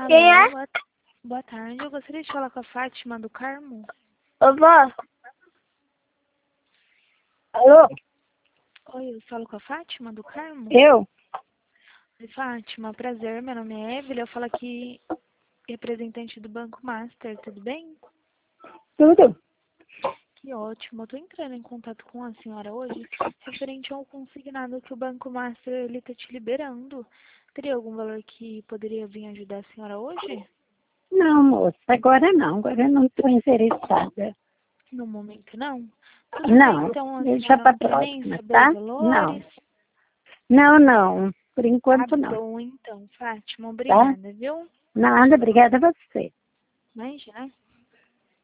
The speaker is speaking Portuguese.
Quem Alô, é? boa tarde. Eu gostaria de falar com a Fátima do Carmo. Ô, vó. Alô? Oi, eu falo com a Fátima do Carmo? Eu? Oi, Fátima, prazer. Meu nome é Evelyn. Eu falo aqui, representante do Banco Master, tudo bem? Tudo? Que ótimo. Eu tô entrando em contato com a senhora hoje, referente ao consignado que o Banco Master ele tá te liberando. Teria algum valor que poderia vir ajudar a senhora hoje? Não, moça, agora não. Agora eu não estou interessada. No momento, não? Tudo bem, Não, então a deixa senhora para não quer nem próxima, saber os tá? Não. valores? Não, não. Por Tá enquanto não, bom, então, Fátima. tá? Obrigada, viu? Nada, obrigada a você. Imagina.